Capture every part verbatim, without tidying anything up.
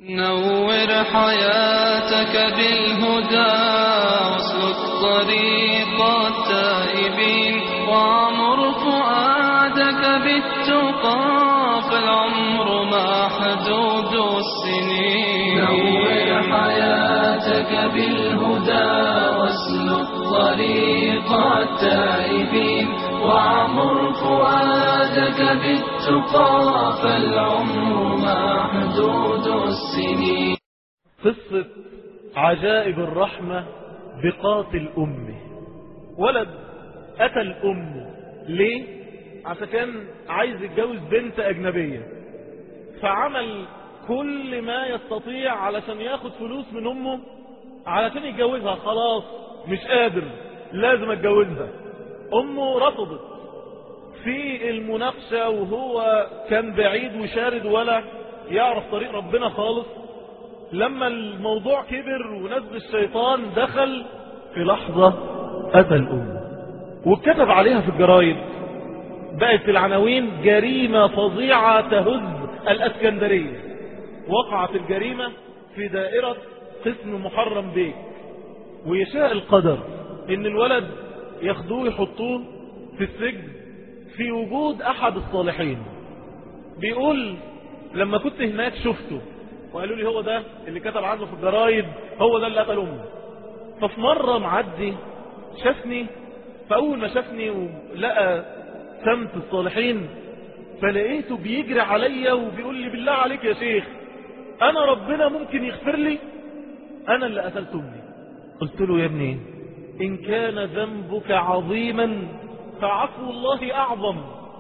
نور حياتك بالهدى واسلك طريق التائبين وعمر فؤادك بالتقى فالعمر محدود السنين. نور حياتك بالهدى واسلك طريق التائبين وعمر فؤادك بالتقى فالعمر محدود السنين. قصة عجائب الرحمة بقاتل أمه. ولد أتى الأم ليه؟ عشان كان عايز يتجوز بنت أجنبية، فعمل كل ما يستطيع علشان ياخد فلوس من أمه علشان يتجوزها. خلاص مش قادر، لازم اتجوزها. أمه رفضت في المناقشة، وهو كان بعيد وشارد ولا يعرف طريق ربنا خالص. لما الموضوع كبر ونزل الشيطان دخل في لحظة أتى الأم وكتب عليها في الجرايد، بقت العناوين جريمة فظيعة تهز الاسكندرية. وقعت الجريمة في دائرة قسم محرم بيك، ويشاء القدر ان الولد ياخدوه يحطوه في السجن في وجود احد الصالحين. بيقول لما كنت هناك شفته وقالوا لي هو ده اللي كتب عنه في الجرايد، هو ده اللي قتل امه. ففي مرة معدي شافني، فاول ما شافني ولقى سمت الصالحين فلقيته بيجري عليا وبيقول لي بالله عليك يا شيخ، انا ربنا ممكن يغفر لي؟ انا اللي قتلت امي. قلت له يا ابني ان كان ذنبك عظيما فعفو الله اعظم.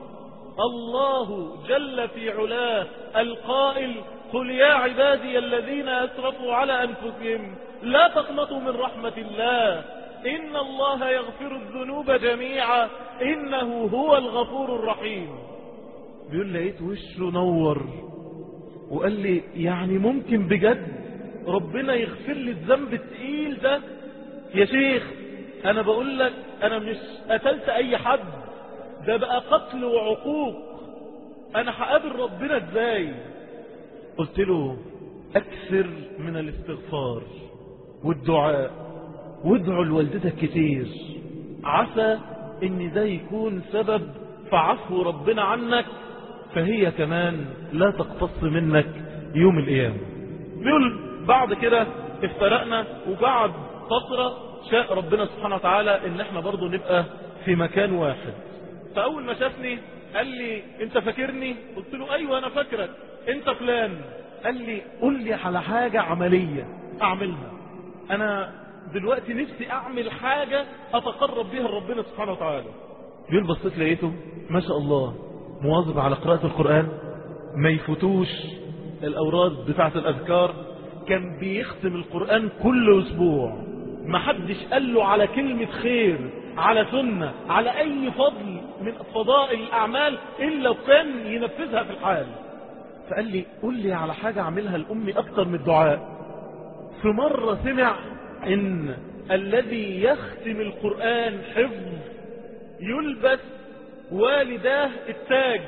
الله جل في علاه القائل قل يا عبادي الذين اسرفوا على انفسهم لا تقنطوا من رحمة الله ان الله يغفر الذنوب جميعا انه هو الغفور الرحيم. بيقول لقيت وشه نور وقال لي يعني ممكن بجد ربنا يغفر لي الذنب الثقيل ده؟ يا شيخ انا بقول لك انا مش قتلت اي حد، ده بقى قتل وعقوق، انا هقابل ربنا ازاي؟ قلت له اكثر من الاستغفار والدعاء، وادعوا لوالدتك كتير، عسى ان ده يكون سبب في عفو ربنا عنك، فهي كمان لا تقتص منك يوم القيامة. بيقول بعد كده افترقنا، وبعد فترة شاء ربنا سبحانه وتعالى ان احنا برضو نبقى في مكان واحد. فاول ما شافني قال لي انت فاكرني؟ قلت له ايوه انا فاكرك، انت فلان. قال لي قل لي على حاجة عملية اعملها، انا دلوقتي نفسي اعمل حاجة اتقرب بيها لربنا سبحانه وتعالى. بيقول بصيت لقيته ما شاء الله مواظب على قراءة القرآن، ما يفوتوش الاوراد بتاعة الاذكار، كان بيختم القرآن كل اسبوع، ما حدش قال له على كلمة خير على سنة على اي فضل من فضائل الاعمال الا وكان ينفذها في الحال. فقال لي قل لي على حاجة اعملها لامي اكتر من الدعاء. في مرة سمع ان الذي يختم القرآن حفظ يلبس والداه التاج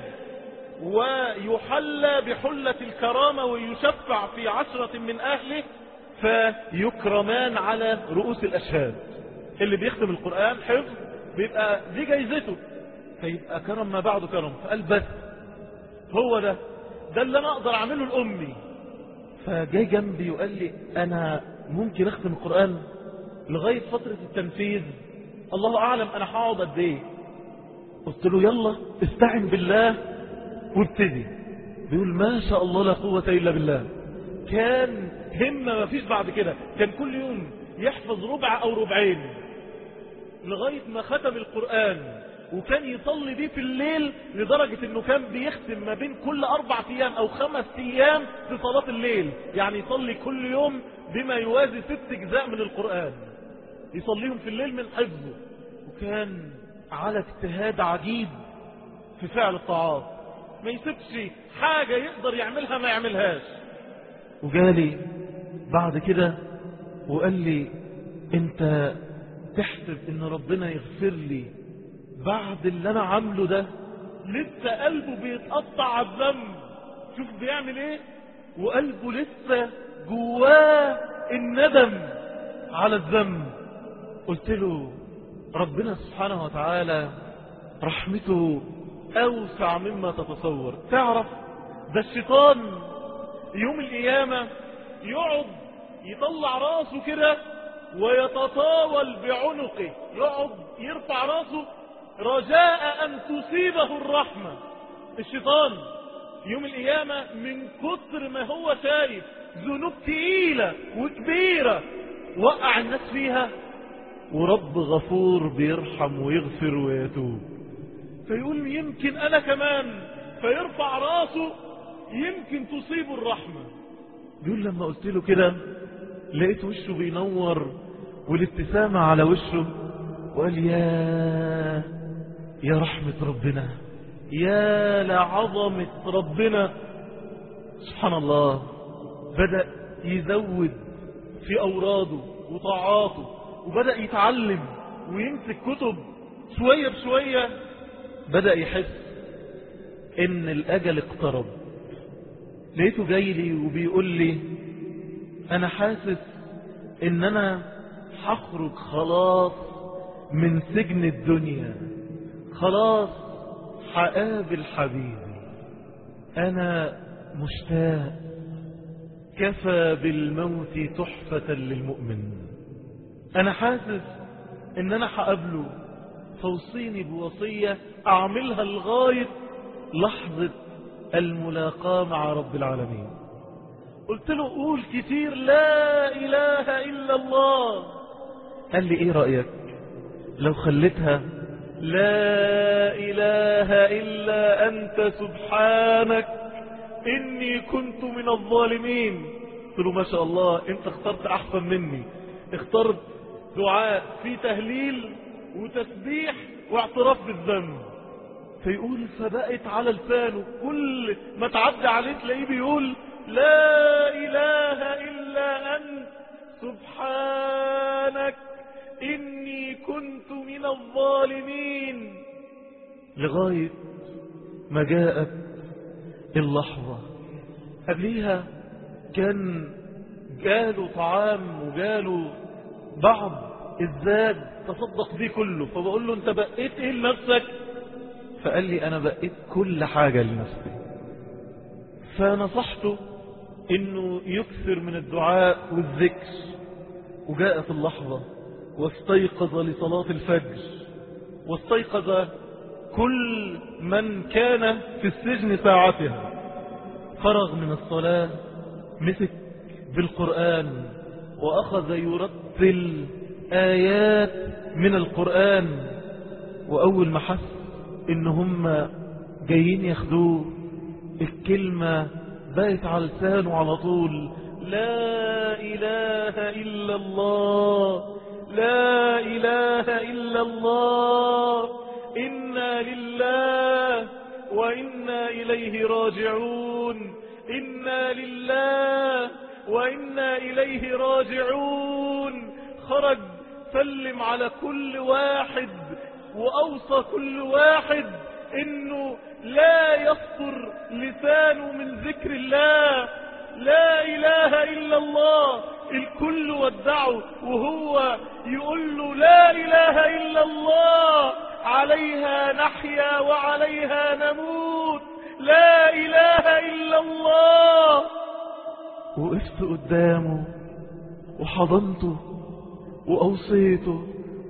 ويحلى بحلة الكرامة ويشفع في عشرة من اهله فيكرمان على رؤوس الاشهاد. اللي بيختم القرآن حفظ بيبقى دي جايزته، فيبقى كرم ما بعده كرم. فقال بس هو ده ده اللي انا اقدر اعمله لامي. فجاي جنبي وقال لي انا ممكن اختم القرآن لغاية فترة التنفيذ، الله اعلم انا هقعد قد ايه. قلت له يلا استعن بالله وابتدي. بيقول ما شاء الله لا قوة الا بالله، كان همة ما فيش بعد كده، كان كل يوم يحفظ ربع او ربعين لغاية ما ختم القرآن، وكان يصلي بيه في الليل لدرجة انه كان بيختم ما بين كل اربع ايام او خمس ايام في صلاة الليل، يعني يصلي كل يوم بما يوازي ست اجزاء من القرآن يصليهم في الليل من حفظه. وكان على اجتهاد عجيب في فعل الطاعات، ما يسيبش حاجة يقدر يعملها ما يعملهاش. وجالي بعد كده وقال لي انت تحسب ان ربنا يغفر لي بعد اللي انا عامله ده؟ لسه قلبه بيتقطع على الذنب. شوف بيعمل ايه، وقلبه لسه جواه الندم على الذنب. قلت له ربنا سبحانه وتعالى رحمته أوسع مما تتصور. تعرف ده الشيطان يوم القيامة يقعد يطلع راسه كده ويتطاول بعنقه، يقعد يرفع راسه رجاء أن تصيبه الرحمة. الشيطان يوم القيامة من كتر ما هو شايف ذنوب تقيلة وكبيرة وقع الناس فيها، ورب غفور بيرحم ويغفر ويتوب، فيقول يمكن أنا كمان، فيرفع راسه يمكن تصيب الرحمة. بيقول لما قلت له كده لقيت وشه بينور والابتسامة على وشه، وقال يا يا رحمة ربنا، يا لعظمة ربنا. سبحان الله، بدأ يزود في أوراده وطاعاته، وبدأ يتعلم ويمسك كتب شوية بشوية. بدأ يحس ان الأجل اقترب. لقيته جاي لي وبيقول لي انا حاسس ان انا هخرج خلاص من سجن الدنيا، خلاص هقابل حبيبي، انا مشتاق، كفى بالموت تحفة للمؤمن. انا حاسس ان انا هقابله، فوصيني بوصية اعملها لغاية لحظة الملاقاة مع رب العالمين. قلت له قول كتير لا إله إلا الله. قال لي ايه رأيك لو خليتها لا إله إلا أنت سبحانك إني كنت من الظالمين. قلت له ما شاء الله، انت اخترت احسن مني، اخترت دعاء في تهليل وتسبيح واعتراف بالذنب. فيقول فبقت على لسانه كل ما تعدي عليه تلاقيه بيقول لا إله إلا أنت سبحانك إني كنت من الظالمين، لغاية ما جاءت اللحظة. قبليها كان جاله طعام وجاله بعض الزاد تصدق بيه كله، فبقول له انت بقيت ايه لنفسك؟ فقال لي انا بقيت كل حاجة لنفسي. فنصحته انه يكثر من الدعاء والذكر. وجاءت اللحظة واستيقظ لصلاة الفجر، واستيقظ كل من كان في السجن ساعتها. فرغ من الصلاة، مسك بالقرآن وأخذ يرتل آيات من القرآن. وأول ما حس إن هم جايين ياخدوه، الكلمة بقت على لسانه على طول لا إله إلا الله، لا إله إلا الله، إنا لله وإنا إليه راجعون، إنا لله وإنا إليه راجعون. خرج سلم على كل واحد وأوصى كل واحد إنه لا يفطر لسانه من ذكر الله، لا إله إلا الله. الكل ودعه وهو يقول له لا إله إلا الله، عليها نحيا وعليها نموت، لا إله إلا الله. وقفت قدامه وحضنته وأوصيته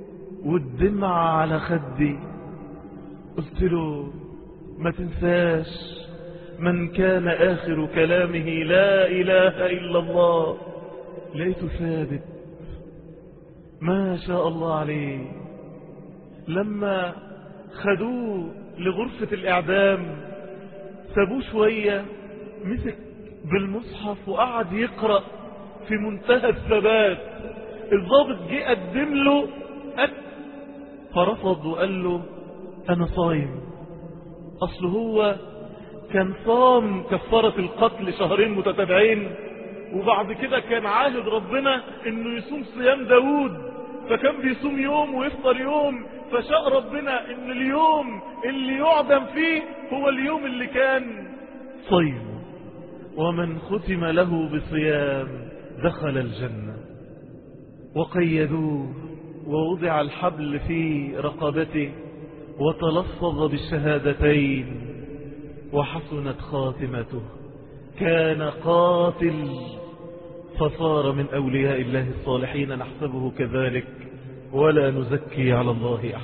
والدمع على خدي. قلت له ما تنساش من كان آخر كلامه لا إله إلا الله. لقيته ثابت ما شاء الله عليه. لما خدوه لغرفة الإعدام سابوه شوية، مسك بالمصحف وقعد يقرأ في منتهى الثبات. الضابط جه قدم له أكل فرفض وقال له أنا صايم. أصل هو كان صام كفارة القتل شهرين متتابعين، وبعد كده كان عاهد ربنا انه يصوم صيام داود، فكان بيصوم يوم ويفطر يوم. فشاء ربنا ان اليوم اللي يعدم فيه هو اليوم اللي كان صيم. ومن ختم له بصيام دخل الجنة. وقيدوه ووضع الحبل في رقبته وتلفظ بالشهادتين وحسنت خاتمته. كان قاتل فصار من أولياء الله الصالحين، نحسبه كذلك ولا نزكي على الله أحد.